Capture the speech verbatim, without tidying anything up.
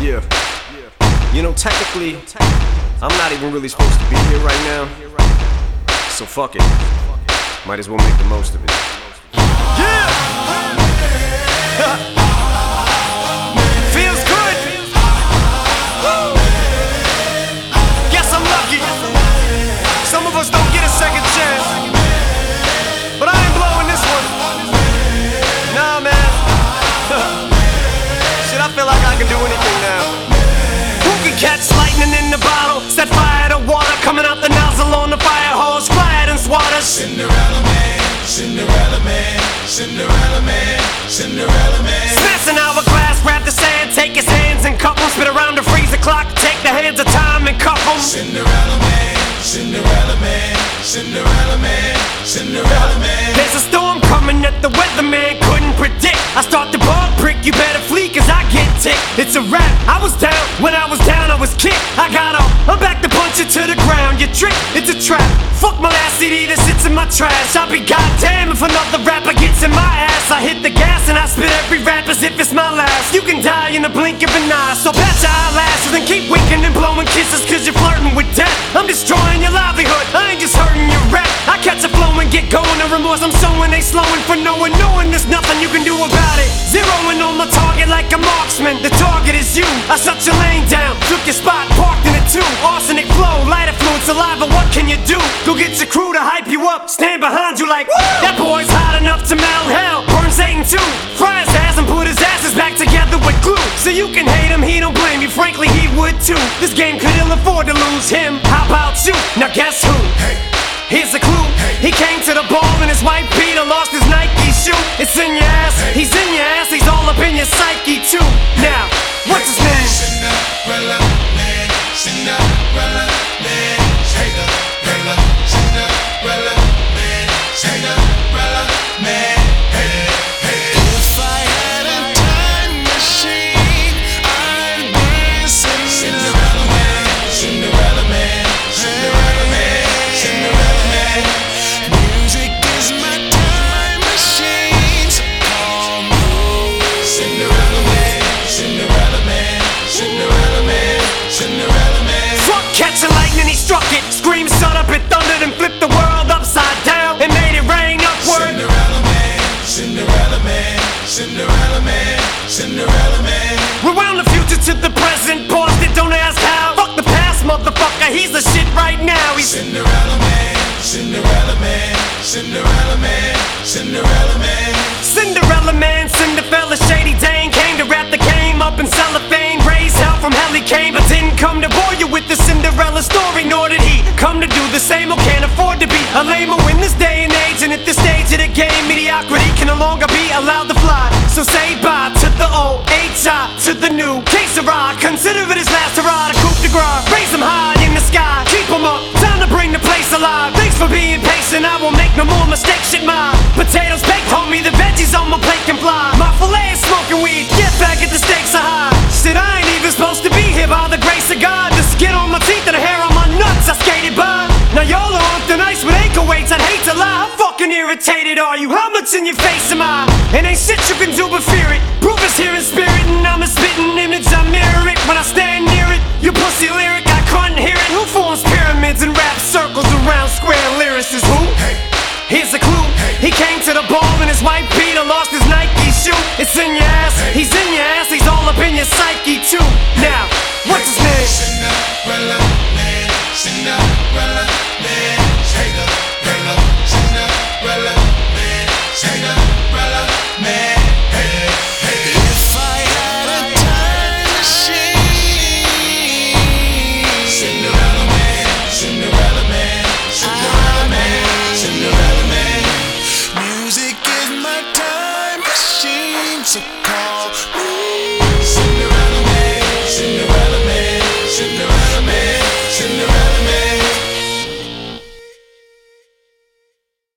Yeah. You know, technically, I'm not even really supposed to be here right now. So fuck it. Might as well make the most of it. Yeah! Feels good! Woo! Guess I'm lucky. Some of us don't get a second chance. But I ain't blowing this one. Nah, man. Shit, I feel like I can do anything now. Who can catch lightning in the bottle? Set fire to water coming out the nozzle on the fire hose. Quiet and swatter. Cinderella man, Cinderella man, Cinderella man, Cinderella man. Smash an hourglass, grab the sand, take his hands and cup them. Spit around the freezer clock, take the hands of time and cuff them. Cinderella man, Cinderella man, Cinderella man, Cinderella man. There's a storm coming that the weatherman couldn't predict. I start the ball prick, you better flee cause I get ticked. It's a rap, I was down, when I was down I was kicked. I got up, I'm back to punch it to the ground. You trick, it's a trap. Fuck my last C D that sits in my trash. I'll be goddamn if another rapper gets in my ass. I hit the gas and I spit every rap as if it's my last. You can die in the blink of an eye, so pat your eyelashes and keep winking and blowing kisses cause you're flirting with death. I'm destroying your livelihood, I ain't just hurting your rap. I catch a flow and get going, the remorse I'm sowing, they slowing for knowing, knowing there's nothing you can do about it. Zeroing on my target like a marksman, the target is you. I shut your lane down, took your spot, parked in it too. Arsenic flow, light affluent saliva, what can you do? Go get your crew to hype you up, stand behind you like, woo! That boy's hot enough to melt hell, burn Satan too. Fry his ass and put his asses back together with glue. So you can hate him, he don't blame you, frankly he would too. This game could ill afford to lose him, how about you? Now guess who? Hey. Here's a clue, he came to the ball and his white Peter lost his Nike shoe. It's in your ass, he's in your ass, he's all up in your psyche too. Now, what's his name? Cinderella man, Cinderella man, Cinderella, Cinderella man, Cinderella man. Hey, hey. If I had a time machine, I'd be Cinderella man, Cinderella man, Cinderella man, Cinderella man. Music is my time machine, so call me Cinderella man, Cinderella man, Cinderella man, Cinderella man. Fuck catching lightning, he struck it. Scream, shut up, it thundered and flipped the world upside down and made it rain upward. Cinderella man, Cinderella man, Cinderella man, Cinderella man. Rewound the future to the present, paused it, don't ask how. Fuck the past, motherfucker, he's the shit right now. He's Cinderella man, Cinderella man, Cinderella man, Cinderella man. Cinderella man, Cinderella, shady Dane. Came to rap the game up in cellophane. Raised hell from hell he came, but didn't come to bore you with the Cinderella story. Nor did he come to do the same or can't afford to be a lame-o in this day and age. And at this stage of the game, mediocrity can no longer be allowed to fly. So say bye to the old H I, to the new K-Sera. Consider it his last hurrah, the coup de grace. Raise him high in the sky, keep him up, time to bring the place alive. Thanks for being patient, I won't make no more mistakes. Shit, my potatoes baked, homie, the veggies on my plate can fly. My filet is smoking weed, get back at the stakes are high. Shit, I ain't even supposed to be here by the grace of God. The skin on my teeth and the hair on my nuts, I skated by. Now y'all are on thin ice with ankle weights, I'd hate to lie. How fucking irritated are you? How much in your face am I? And ain't shit you can do but fear it. Proof is here in spirit and I'm a spitting image, I mirror it when I stand near it. You pussy lyric, I couldn't hear it. Who forms pyramids and rap circles around square lyricists? Who? Hey. Here's a clue, he came to the ball and his white Peter lost his Nike shoe. It's in your ass, he's in your ass, he's all up in your psyche too. Now, what's his name? Cinderella man, Cinderella man.